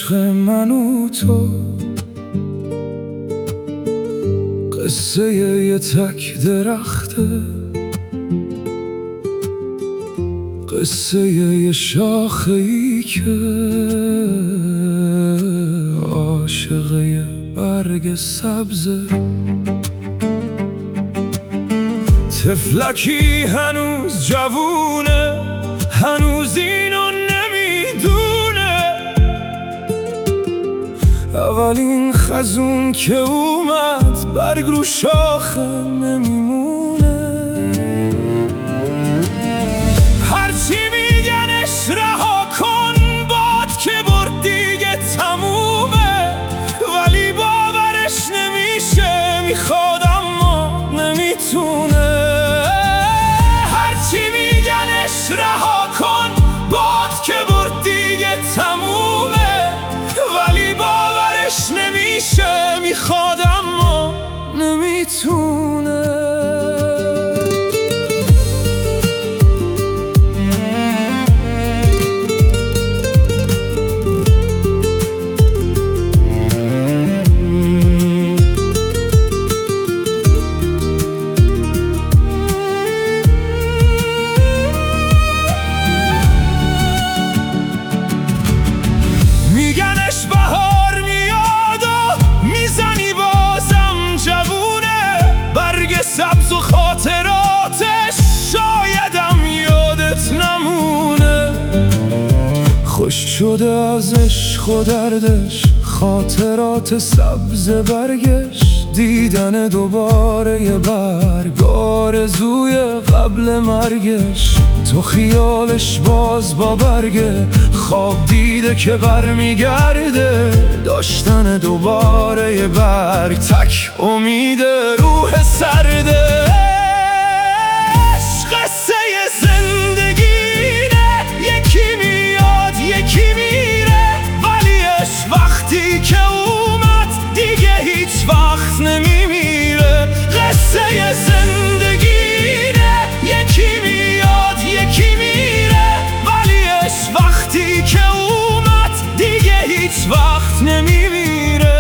عشق من و تو، قصه یه تک درخته، قصه یه شاخه ای که عاشق یه برگ سبزه. طفلکی هنوز جوونه، هنوز اینو نمیدونه، اولین خزون که اومد برگ رو شاخه نمیمونه. هرچی میگنش رها کن باد که برد دیگه تمومه، ولی باورش نمیشه، میخواد اما نمیتونه. هرچی میگنش رها کن باد که برد دیگه تمومه، ولی باورش نمیشه، میخواد اما نمیتونه. میگنش بهار میاد و میزنی بازم جوونه، برگ سبز و خاطراتش شایدم یادت نمونه. خوش شده از عشق و دردش، خاطرات سبز برگش، دیدن دوباره یه برگ، آرزوی قبل مرگش. تو خیالش باز با برگه، خواب دیده که برمیگرده، داشتن دوباره یه برگ تک امید روح سرده. قصه زندگینه، یکی میاد یکی میره، ولیش وقتی که اومد دیگه هیچ وقت نمیمیره. قصه زندگینه، یکی میاد یکی میره، ولیش وقتی که اومد دیگه هیچ وقت نمیمیره.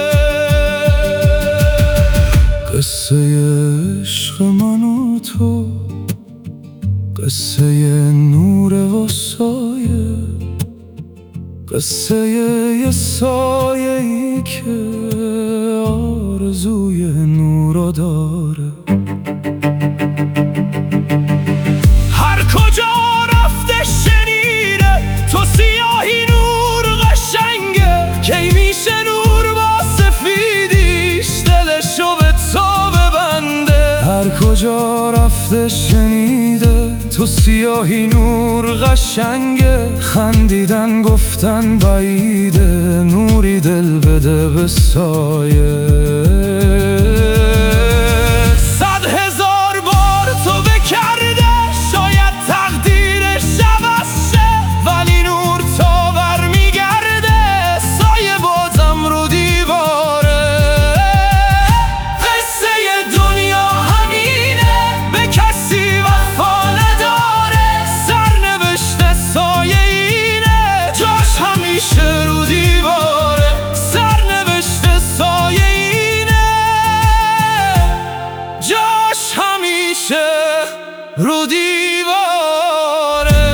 قصه عشق من و تو، قصه نور و سایه، قصه یه سایه ای که آرزوی نور داره. هر کجا رفته شنیده تو سیاهی نور قشنگه، کی میشه نور با سفیدیش دلشو به تو ببنده. هر کجا رفته شنیده تو سیاهی نور قشنگه، خندیدن گفتن بعیده، نوری دل بده به سایه. 100,000 بار تو بکرده، شاید تقدیرش عوض شه، ولی نور تا برمیگرده، سایه بازم رو دیواره. قصه دنیا همینه، به کسی وفا نداره، سرنوشت سایه اینه، جاش همیشه رو دیواره. سرنوشت سایه اینه، جاش همیشه رو دیواره.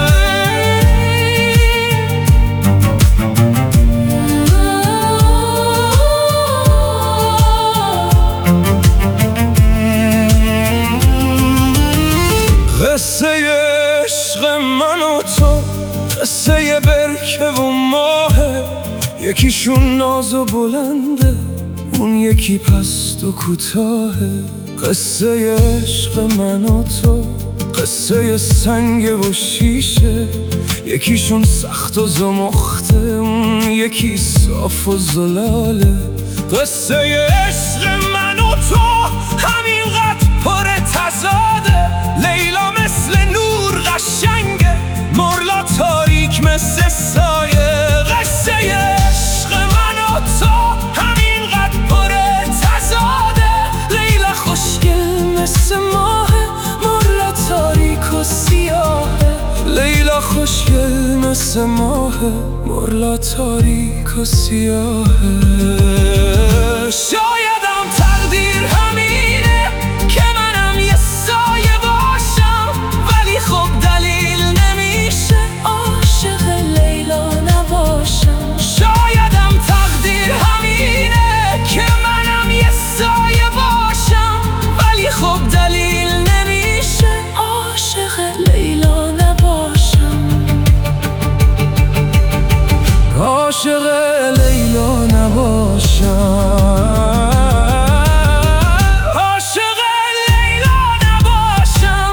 قصه عشق من و تو، قصه برکه و ماهه، یکیشون ناز و بلنده، اون یکی پست و کوتاهه. قصه عشق من و تو، قصه سنگ و شیشه، یکیشون سخت و زمخته، اون یکی صاف و زلاله. قصه عشق من و تو همینقدر پر تضاده، لیلا مثل نور قشنگه، مرلا تاریک مثل سایه. قصه عشق من و تو همینقدر پر تضاده، لیلا خوشگل مثل ماهه، مرلا تاریک و سیاهه. لیلا خوشگل مثل مثل ماه مرلا تاریک و سیاهه. شایدم تقدیر همینه که منم یه سایه باشم، ولی خب دلیل نمیشه عاشق لیلا نباشم. شایدم تقدیر همینه که منم یه سایه باشم، ولی خب دلیل نمیشه عاشق لیلا نباشم. عاشق لیلا نباشم، عاشق لیلا نباشم.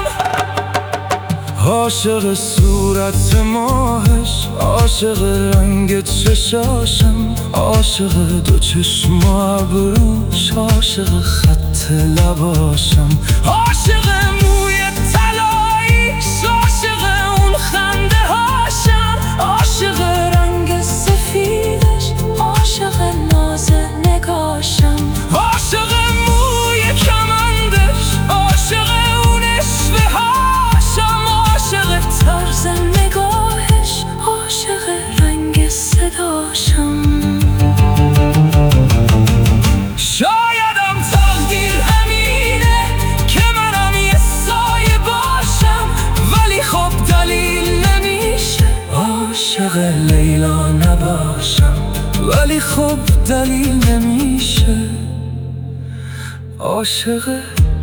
عاشق صورت ماهش، عاشق رنگ چشاشم، عاشق دو چشم و ابروش، عاشق خط لباشم، عاشق موی طلاییش، عاشق اون خنده هاشم، عاشق رنگ سفیدش، عاشق ناز نگاشم، عاشق موی کمندش، عاشق اون اشوه هاشم، عاشق طرز نگاهش، عاشق رنگ صداشم. شایدم تقدیر همینه که منم یه سایه باشم، ولی خب دلیل نمیشه عاشق لیلا نباشم، ولی خب دلیل نمیشه عاشق